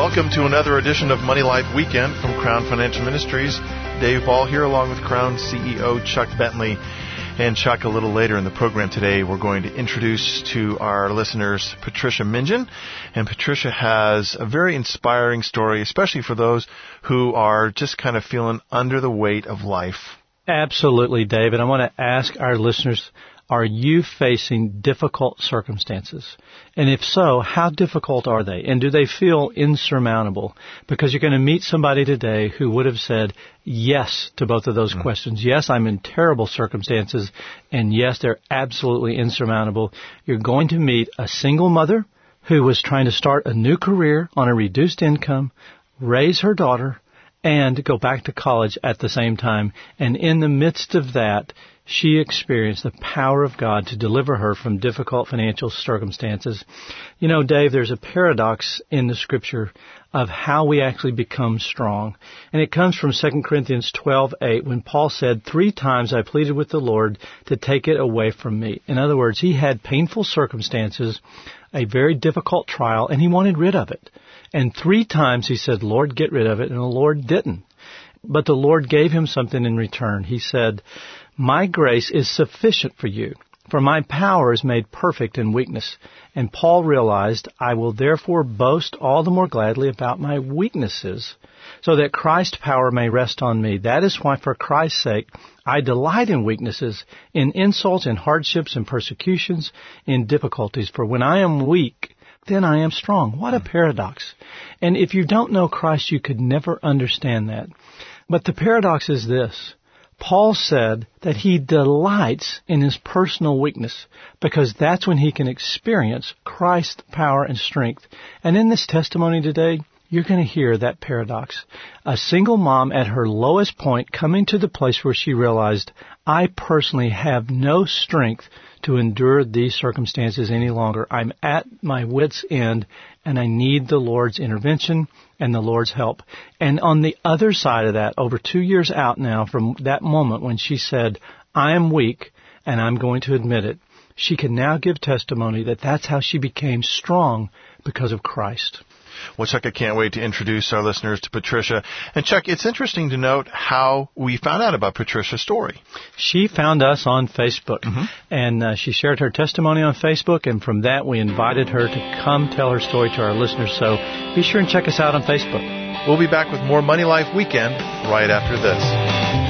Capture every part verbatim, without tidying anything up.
Welcome to another edition of Money Life Weekend from Crown Financial Ministries. Dave Ball here along with Crown C E O Chuck Bentley. And Chuck, a little later in the program today, we're going to introduce to our listeners Patricia Minjan. And Patricia has a very inspiring story, especially for those who are just kind of feeling under the weight of life. Absolutely, David. I want to ask our listeners, are you facing difficult circumstances? And if so, how difficult are they? And do they feel insurmountable? Because you're going to meet somebody today who would have said yes to both of those mm-hmm. questions. Yes, I'm in terrible circumstances. And yes, they're absolutely insurmountable. You're going to meet a single mother who was trying to start a new career on a reduced income, raise her daughter, and go back to college at the same time. And in the midst of that, she experienced the power of God to deliver her from difficult financial circumstances. You know, Dave, there's a paradox in the Scripture of how we actually become strong. And it comes from Second Corinthians twelve eight, when Paul said, three times I pleaded with the Lord to take it away from me. In other words, he had painful circumstances, a very difficult trial, and he wanted rid of it. And three times he said, Lord, get rid of it, and the Lord didn't. But the Lord gave him something in return. He said, my grace is sufficient for you, for my power is made perfect in weakness. And Paul realized, I will therefore boast all the more gladly about my weaknesses, so that Christ's power may rest on me. That is why, for Christ's sake, I delight in weaknesses, in insults, in hardships, in persecutions, in difficulties. For when I am weak, then I am strong. What a paradox. And if you don't know Christ, you could never understand that. But the paradox is this. Paul said that he delights in his personal weakness because that's when he can experience Christ's power and strength. And in this testimony today, you're going to hear that paradox. A single mom at her lowest point coming to the place where she realized, I personally have no strength to endure these circumstances any longer. I'm at my wit's end, and I need the Lord's intervention and the Lord's help. And on the other side of that, over two years out now from that moment when she said, I am weak, and I'm going to admit it, she can now give testimony that that's how she became strong because of Christ. Well, Chuck, I can't wait to introduce our listeners to Patricia. And Chuck, it's interesting to note how we found out about Patricia's story. She found us on Facebook, mm-hmm. and uh, she shared her testimony on Facebook, and from that we invited her to come tell her story to our listeners. So be sure and check us out on Facebook. We'll be back with more Money Life Weekend right after this.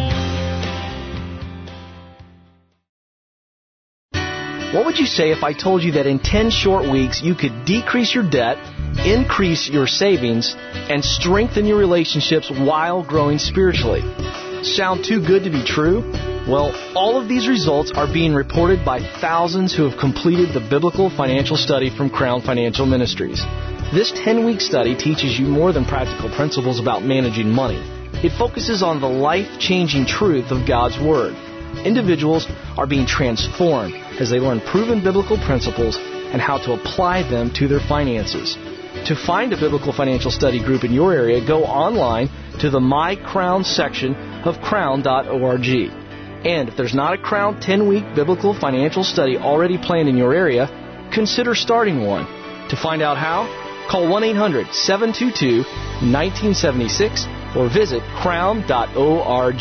What would you say if I told you that in ten short weeks you could decrease your debt, increase your savings, and strengthen your relationships while growing spiritually? Sound too good to be true? Well, all of these results are being reported by thousands who have completed the Biblical Financial Study from Crown Financial Ministries. This ten-week study teaches you more than practical principles about managing money. It focuses on the life-changing truth of God's Word. Individuals are being transformed as they learn proven biblical principles and how to apply them to their finances. To find a biblical financial study group in your area, go online to the My Crown section of crown dot org. And if there's not a Crown ten-week biblical financial study already planned in your area, consider starting one. To find out how, call one eight hundred seven two two one nine seven six or visit crown dot org.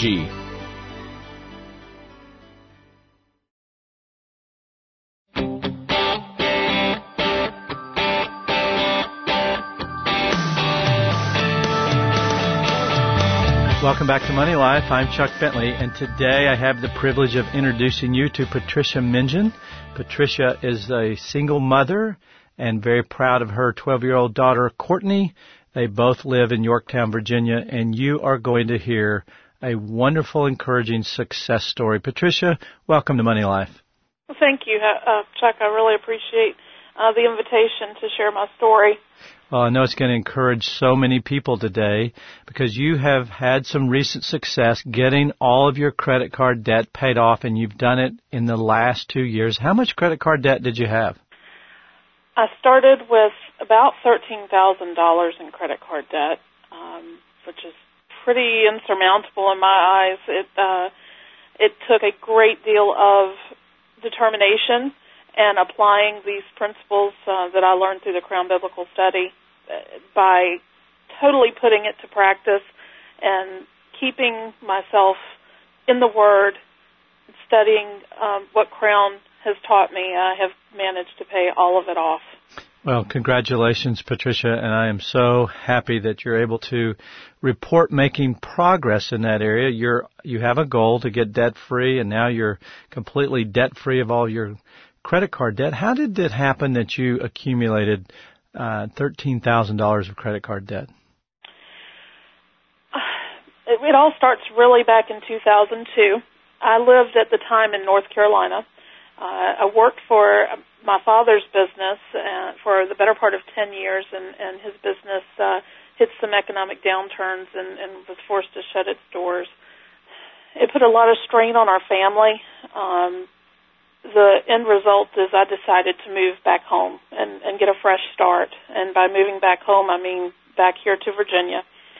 Welcome back to Money Life. I'm Chuck Bentley, and today I have the privilege of introducing you to Patricia Minjan. Patricia is a single mother and very proud of her twelve-year-old daughter, Courtney. They both live in Yorktown, Virginia, and you are going to hear a wonderful, encouraging success story. Patricia, welcome to Money Life. Well, thank you, uh, Chuck. I really appreciate uh, the invitation to share my story. Well, I know it's going to encourage so many people today because you have had some recent success getting all of your credit card debt paid off, and you've done it in the last two years. How much credit card debt did you have? I started with about thirteen thousand dollars in credit card debt, um, which is pretty insurmountable in my eyes. It, uh, it took a great deal of determination and applying these principles uh, that I learned through the Crown Biblical Study by totally putting it to practice and keeping myself in the Word, studying um, what Crown has taught me, I have managed to pay all of it off. Well, congratulations, Patricia, and I am so happy that you're able to report making progress in that area. You're, you have a goal to get debt-free, and now you're completely debt-free of all your credit card debt. How did it happen that you accumulated uh, thirteen thousand dollars of credit card debt? It, it all starts really back in two thousand two. I lived at the time in North Carolina. Uh, I worked for my father's business uh, for the better part of ten years, and, and his business uh, hit some economic downturns and, and was forced to shut its doors. It put a lot of strain on our family. Um, the end result is I decided to move back home and, and get a fresh start. And by moving back home, I mean back here to Virginia.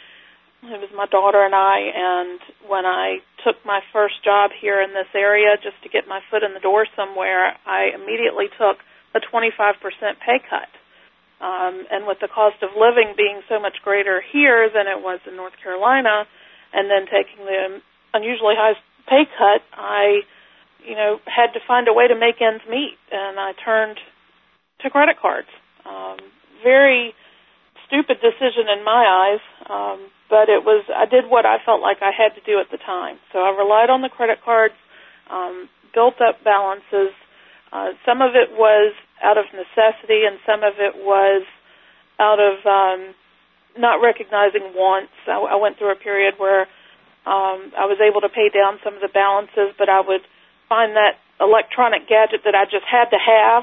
It was my daughter and I, and when I took my first job here in this area just to get my foot in the door somewhere, I immediately took a twenty-five percent pay cut. Um, and with the cost of living being so much greater here than it was in North Carolina, and then taking the unusually high pay cut, I, you know, had to find a way to make ends meet, and I turned to credit cards. Um, very stupid decision in my eyes. Um, But it was, I did what I felt like I had to do at the time. So I relied on the credit cards, um, built up balances. Uh, some of it was out of necessity, and some of it was out of um, not recognizing wants. I, I went through a period where um, I was able to pay down some of the balances, but I would find that electronic gadget that I just had to have,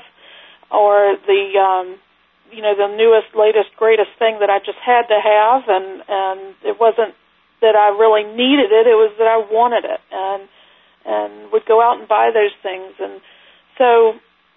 or the um, you know, the newest, latest, greatest thing that I just had to have, and, and it wasn't that I really needed it, it was that I wanted it, and and would go out and buy those things. And so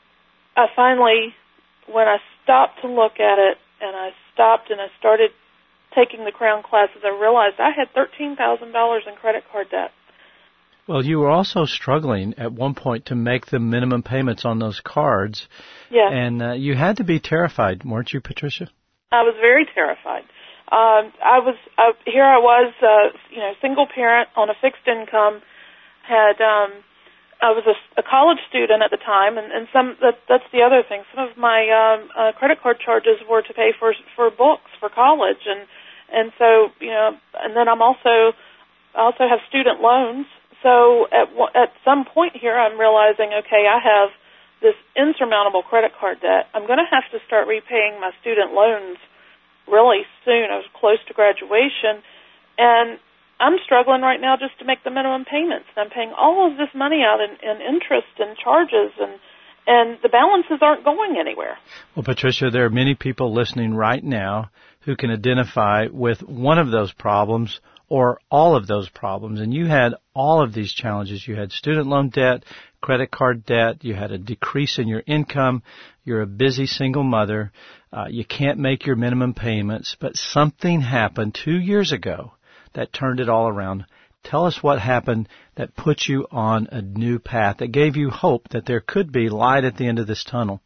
I finally, when I stopped to look at it, and I stopped and I started taking the Crown classes, I realized I had thirteen thousand dollars in credit card debt. Well, you were also struggling at one point to make the minimum payments on those cards. Yeah. And uh, you had to be terrified, weren't you, Patricia? I was very terrified. Um, I was uh, here. I was, uh, you know, single parent on a fixed income. Had um, I was a, a college student at the time, and, and some that, that's the other thing. Some of my um, uh, credit card charges were to pay for for books for college, and and so you know, and then I'm also I also have student loans. So at at some point here, I'm realizing, okay, I have this insurmountable credit card debt. I'm going to have to start repaying my student loans really soon. I was close to graduation, and I'm struggling right now just to make the minimum payments. I'm paying all of this money out in, in interest and charges, and and the balances aren't going anywhere. Well, Patricia, there are many people listening right now who can identify with one of those problems or all of those problems, and you had all of these challenges. You had student loan debt, credit card debt, you had a decrease in your income, you're a busy single mother, uh, you can't make your minimum payments, but something happened two years ago that turned it all around. Tell us what happened that put you on a new path, that gave you hope that there could be light at the end of this tunnel.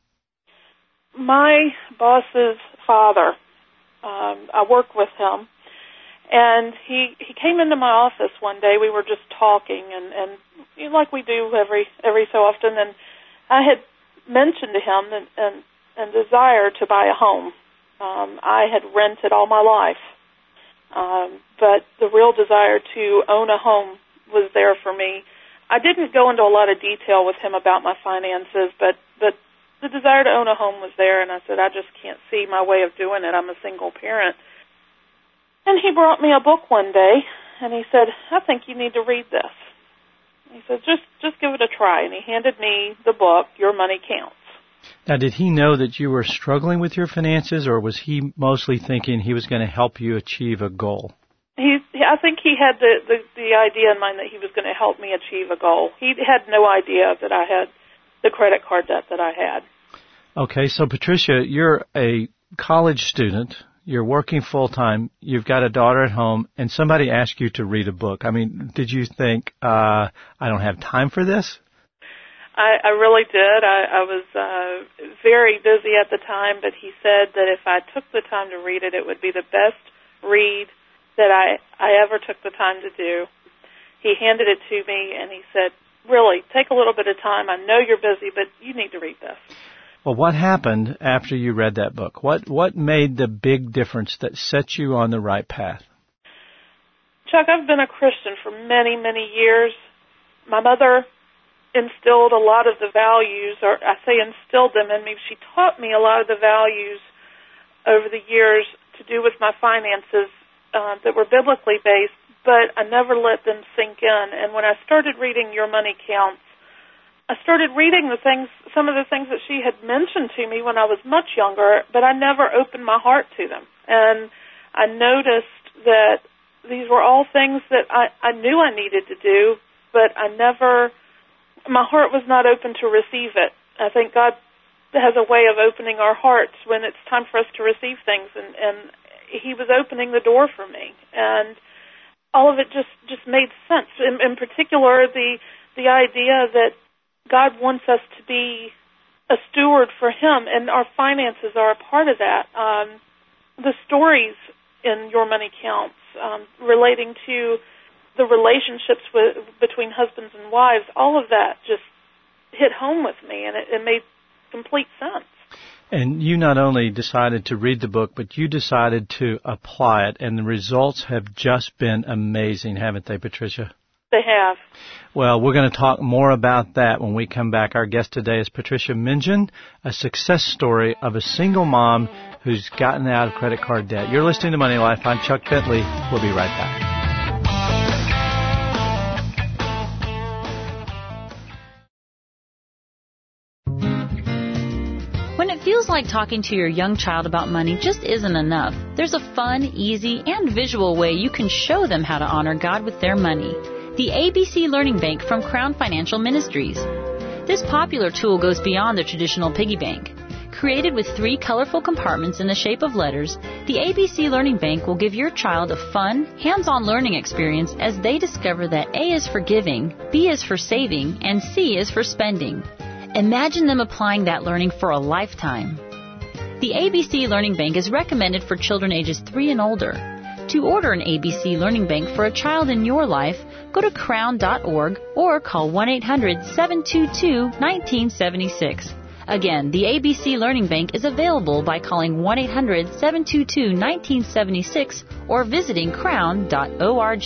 My boss's father, um, I worked with him, and he he came into my office one day. We were just talking, and, and you know, like we do every every so often, and I had mentioned to him and, and, and desire to buy a home. Um, I had rented all my life, um, but the real desire to own a home was there for me. I didn't go into a lot of detail with him about my finances, but, but the desire to own a home was there, and I said, I just can't see my way of doing it. I'm a single parent. And he brought me a book one day, and he said, I think you need to read this. He said, just just give it a try. And he handed me the book, Your Money Counts. Now, did he know that you were struggling with your finances, or was he mostly thinking he was going to help you achieve a goal? He, I think he had the, the, the idea in mind that he was going to help me achieve a goal. He had no idea that I had the credit card debt that I had. Okay, so Patricia, you're a college student. You're working full-time, you've got a daughter at home, and somebody asked you to read a book. I mean, did you think, uh, I don't have time for this? I, I really did. I, I was uh, very busy at the time, but he said that if I took the time to read it, it would be the best read that I, I ever took the time to do. He handed it to me, and he said, really, take a little bit of time. I know you're busy, but you need to read this. Well, what happened after you read that book? What what made the big difference that set you on the right path? Chuck, I've been a Christian for many, many years. My mother instilled a lot of the values, or I say instilled them in me. She taught me a lot of the values over the years to do with my finances uh, that were biblically based, but I never let them sink in. And when I started reading Your Money Counts, I started reading the things, some of the things that she had mentioned to me when I was much younger, but I never opened my heart to them. And I noticed that these were all things that I, I knew I needed to do, but I never, my heart was not open to receive it. I think God has a way of opening our hearts when it's time for us to receive things, and, and He was opening the door for me. And all of it just, just made sense. In, in particular, the the idea that God wants us to be a steward for Him, and our finances are a part of that. Um, the stories in Your Money Counts um, relating to the relationships with, between husbands and wives, all of that just hit home with me, and it, it made complete sense. And you not only decided to read the book, but you decided to apply it, and the results have just been amazing, haven't they, Patricia? They have. Well, we're going to talk more about that when we come back. Our guest today is Patricia Minjan, a success story of a single mom who's gotten out of credit card debt. You're listening to Money Life. I'm Chuck Bentley. We'll be right back. When it feels like talking to your young child about money just isn't enough, there's a fun, easy, and visual way you can show them how to honor God with their money. The A B C Learning Bank from Crown Financial Ministries. This popular tool goes beyond the traditional piggy bank. Created with three colorful compartments in the shape of letters, the A B C Learning Bank will give your child a fun, hands-on learning experience as they discover that A is for giving, B is for saving, and C is for spending. Imagine them applying that learning for a lifetime. The A B C Learning Bank is recommended for children ages three and older. To order an A B C Learning Bank for a child in your life, go to crown dot org or call one eight hundred seven two two one nine seven six. Again, the A B C Learning Bank is available by calling one eight hundred seven two two one nine seven six or visiting crown dot org.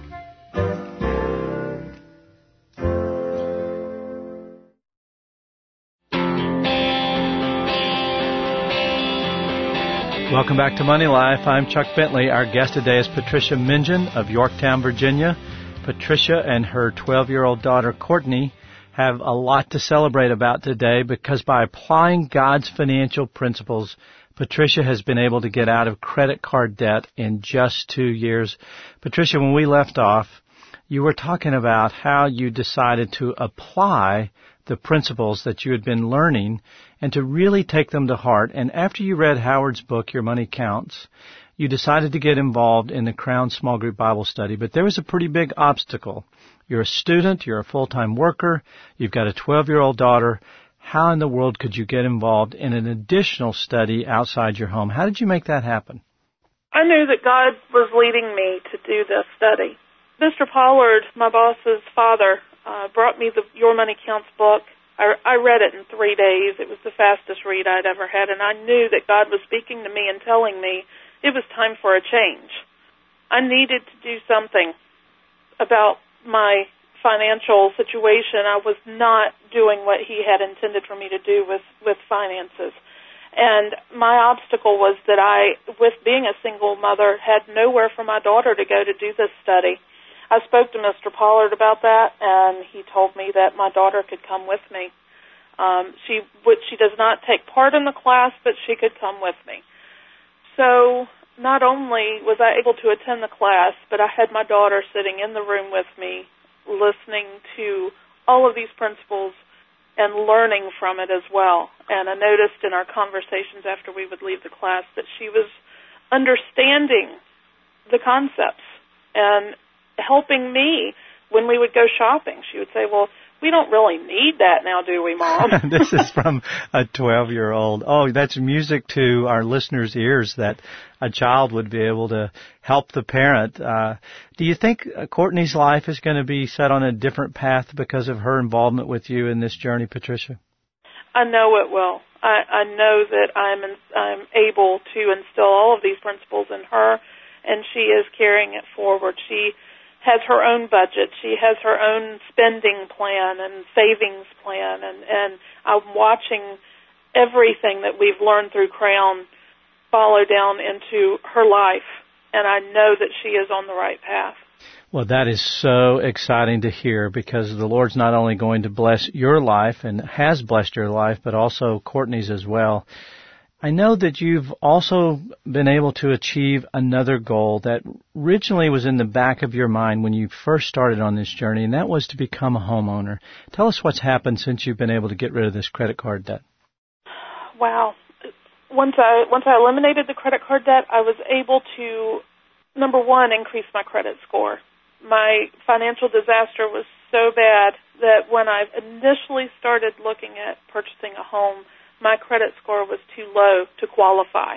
Welcome back to Money Life. I'm Chuck Bentley. Our guest today is Patricia Minjan of Yorktown, Virginia. Patricia and her twelve-year-old daughter, Courtney, have a lot to celebrate about today because by applying God's financial principles, Patricia has been able to get out of credit card debt in just two years. Patricia, when we left off, you were talking about how you decided to apply the principles that you had been learning and to really take them to heart. And after you read Howard's book, Your Money Counts, you decided to get involved in the Crown Small Group Bible Study. But there was a pretty big obstacle. You're a student, you're a full-time worker, you've got a twelve-year-old daughter. How in the world could you get involved in an additional study outside your home? How did you make that happen? I knew that God was leading me to do this study. Mister Pollard, my boss's father, uh, brought me the Your Money Counts book. I, I read it in three days. It was the fastest read I'd ever had, and I knew that God was speaking to me and telling me it was time for a change. I needed to do something about my financial situation. I was not doing what He had intended for me to do with, with finances. And my obstacle was that I, with being a single mother, had nowhere for my daughter to go to do this study. I spoke to Mister Pollard about that, and he told me that my daughter could come with me. Um, she would, she does not take part in the class, but she could come with me. So not only was I able to attend the class, but I had my daughter sitting in the room with me, listening to all of these principles and learning from it as well. And I noticed in our conversations after we would leave the class that she was understanding the concepts and helping me when we would go shopping. She would say, well, we don't really need that now, do we, Mom? This is from a twelve-year-old. Oh, that's music to our listeners' ears that a child would be able to help the parent. Uh, do you think Courtney's life is going to be set on a different path because of her involvement with you in this journey, Patricia? I know it will. I, I know that I'm in, I'm able to instill all of these principles in her, and she is carrying it forward. She has her own budget. She has her own spending plan and savings plan, and, and I'm watching everything that we've learned through Crown follow down into her life, and I know that she is on the right path. Well, that is so exciting to hear, because the Lord's not only going to bless your life and has blessed your life, but also Courtney's as well. I know that you've also been able to achieve another goal that originally was in the back of your mind when you first started on this journey, and that was to become a homeowner. Tell us what's happened since you've been able to get rid of this credit card debt. Wow. Once I once I eliminated the credit card debt, I was able to, number one, increase my credit score. My financial disaster was so bad that when I initially started looking at purchasing a home, my credit score was too low to qualify.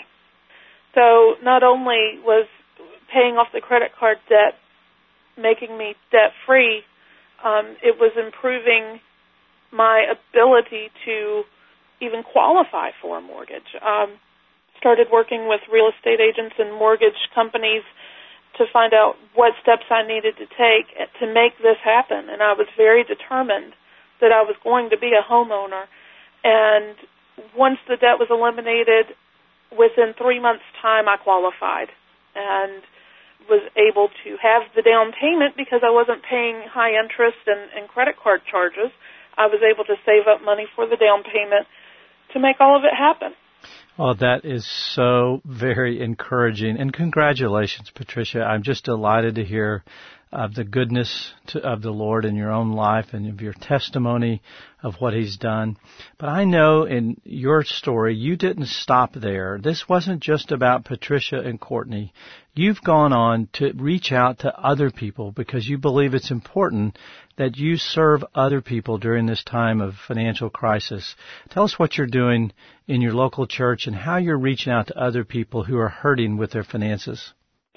So not only was paying off the credit card debt making me debt-free, um, it was improving my ability to even qualify for a mortgage. Um, started working with real estate agents and mortgage companies to find out what steps I needed to take to make this happen, and I was very determined that I was going to be a homeowner. And once the debt was eliminated, within three months' time, I qualified and was able to have the down payment because I wasn't paying high interest and, and credit card charges. I was able to save up money for the down payment to make all of it happen. Oh, that is so very encouraging. And congratulations, Patricia. I'm just delighted to hear of the goodness to, of the Lord in your own life and of your testimony of what He's done. But I know in your story, you didn't stop there. This wasn't just about Patricia and Courtney. You've gone on to reach out to other people because you believe it's important that you serve other people during this time of financial crisis. Tell us what you're doing in your local church and how you're reaching out to other people who are hurting with their finances.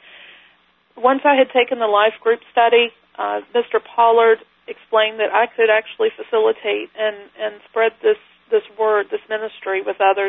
Once I had taken the life group study, uh, Mister Pollard explained that I could actually facilitate and, and spread this, this word, this ministry with others.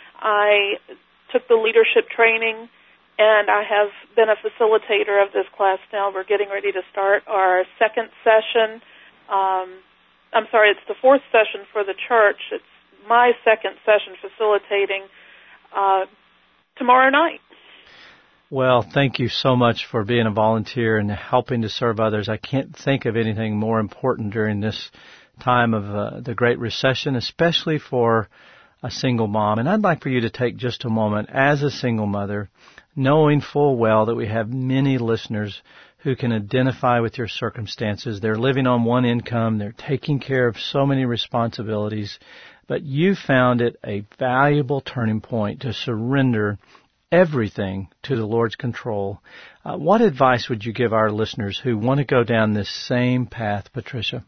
I took the leadership training, and I have been a facilitator of this class now. We're getting ready to start our second session. Um, I'm sorry, it's the fourth session for the church. It's my second session facilitating uh, tomorrow night. Well, thank you so much for being a volunteer and helping to serve others. I can't think of anything more important during this time of uh, the Great Recession, especially for a single mom. And I'd like for you to take just a moment as a single mother, knowing full well that we have many listeners who can identify with your circumstances. They're living on one income. They're taking care of so many responsibilities. But you found it a valuable turning point to surrender everything to the Lord's control. Uh, what advice would you give our listeners who want to go down this same path, Patricia?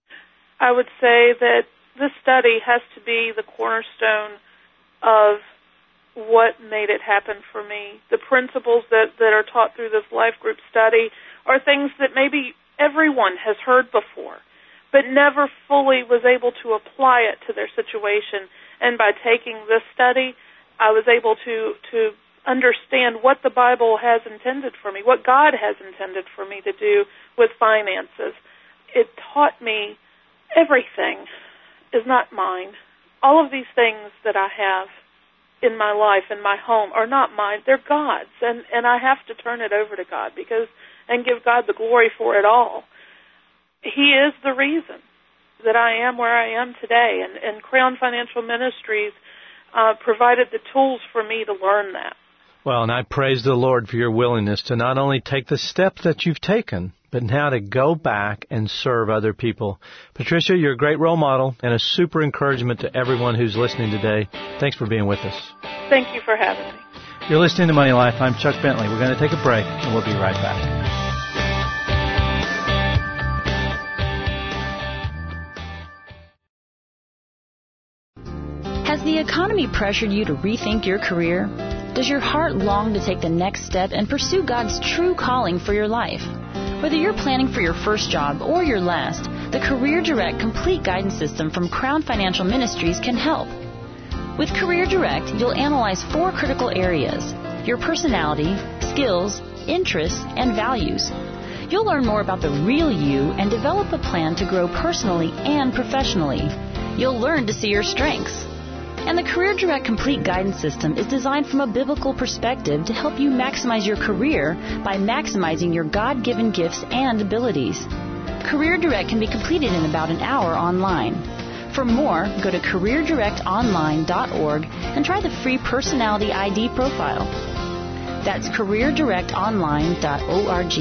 I would say that this study has to be the cornerstone of what made it happen for me. The principles that, that are taught through this life group study are things that maybe everyone has heard before, but never fully was able to apply it to their situation. And by taking this study, I was able to, to understand what the Bible has intended for me, what God has intended for me to do with finances. It taught me everything is not mine. All of these things that I have in my life, in my home, are not mine. They're God's, and, and I have to turn it over to God because and give God the glory for it all. He is the reason that I am where I am today, and, and Crown Financial Ministries uh, provided the tools for me to learn that. Well, and I praise the Lord for your willingness to not only take the step that you've taken, but now to go back and serve other people. Patricia, you're a great role model and a super encouragement to everyone who's listening today. Thanks for being with us. Thank you for having me. You're listening to Money Life. I'm Chuck Bentley. We're going to take a break, and we'll be right back. Has the economy pressured you to rethink your career? Does your heart long to take the next step and pursue God's true calling for your life? Whether you're planning for your first job or your last, the Career Direct Complete Guidance System from Crown Financial Ministries can help. With Career Direct, you'll analyze four critical areas: your personality, skills, interests, and values. You'll learn more about the real you and develop a plan to grow personally and professionally. You'll learn to see your strengths. And the Career Direct Complete Guidance System is designed from a biblical perspective to help you maximize your career by maximizing your God-given gifts and abilities. Career Direct can be completed in about an hour online. For more, go to career direct online dot org and try the free Personality I D profile. That's career direct online dot org.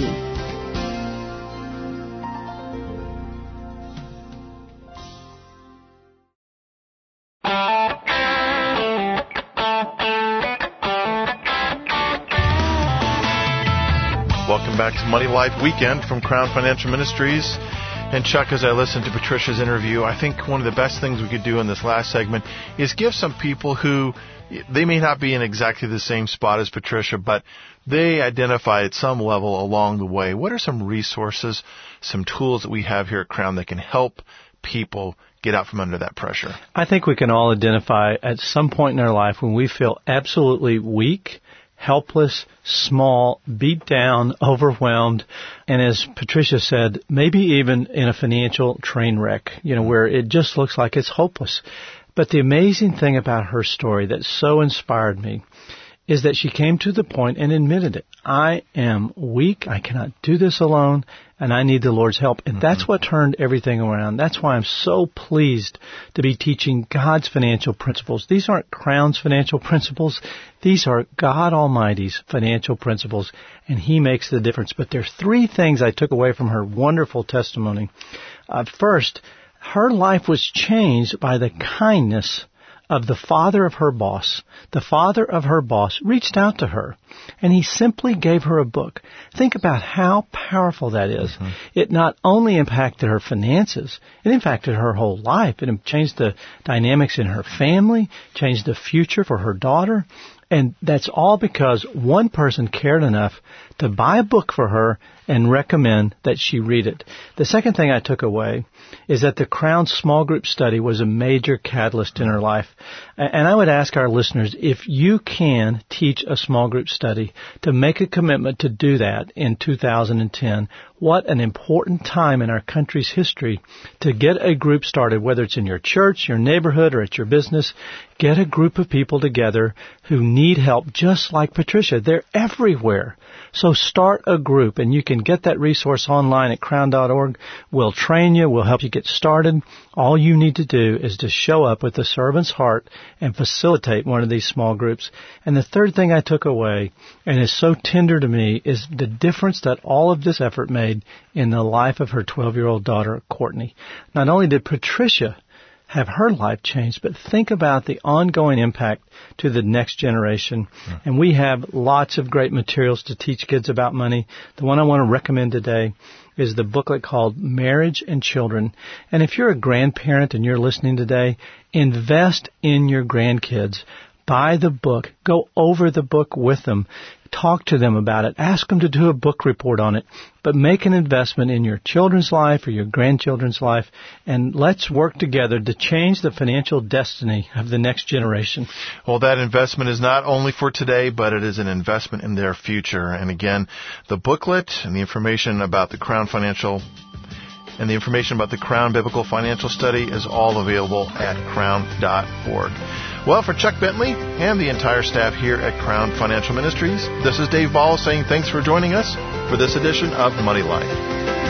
Welcome back to Money Life Weekend from Crown Financial Ministries. And Chuck, as I listened to Patricia's interview, I think one of the best things we could do in this last segment is give some people who, they may not be in exactly the same spot as Patricia, but they identify at some level along the way. What are some resources, some tools that we have here at Crown that can help people get out from under that pressure? I think we can all identify at some point in our life when we feel absolutely weak, helpless, small, beat down, overwhelmed, and as Patricia said, maybe even in a financial train wreck, you know, where it just looks like it's hopeless. But the amazing thing about her story that so inspired me is that she came to the point and admitted it. I am weak, I cannot do this alone, and I need the Lord's help. And that's what turned everything around. That's why I'm so pleased to be teaching God's financial principles. These aren't Crown's financial principles. These are God Almighty's financial principles, and He makes the difference. But there are three things I took away from her wonderful testimony. Uh, first, her life was changed by the kindness of the father of her boss. The father of her boss reached out to her, and he simply gave her a book. Think about how powerful that is. Mm-hmm. It not only impacted her finances, it impacted her whole life. It changed the dynamics in her family, changed the future for her daughter, and that's all because one person cared enough to buy a book for her and recommend that she read it. The second thing I took away is that the Crown small group study was a major catalyst in her life. And I would ask our listeners, if you can teach a small group study, to make a commitment to do that in two thousand ten. What an important time in our country's history to get a group started, whether it's in your church, your neighborhood, or at your business. Get a group of people together who need help, just like Patricia. They're everywhere. So start a group, and you can get that resource online at crown dot org. We'll train you. We'll help you get started. All you need to do is to show up with a servant's heart and facilitate one of these small groups. And the third thing I took away, and is so tender to me, is the difference that all of this effort made in the life of her twelve-year-old daughter, Courtney. Not only did Patricia have her life changed, but think about the ongoing impact to the next generation. Yeah. And we have lots of great materials to teach kids about money. The one I want to recommend today is the booklet called Marriage and Children. And if you're a grandparent and you're listening today, invest in your grandkids. Buy the book. Go over the book with them. Talk to them about it. Ask them to do a book report on it. But make an investment in your children's life or your grandchildren's life, and let's work together to change the financial destiny of the next generation. Well, that investment is not only for today, but it is an investment in their future. And again, the booklet and the information about the Crown Financial and the information about the Crown Biblical Financial Study is all available at crown dot org. Well, for Chuck Bentley and the entire staff here at Crown Financial Ministries, this is Dave Ball saying thanks for joining us for this edition of Money Life.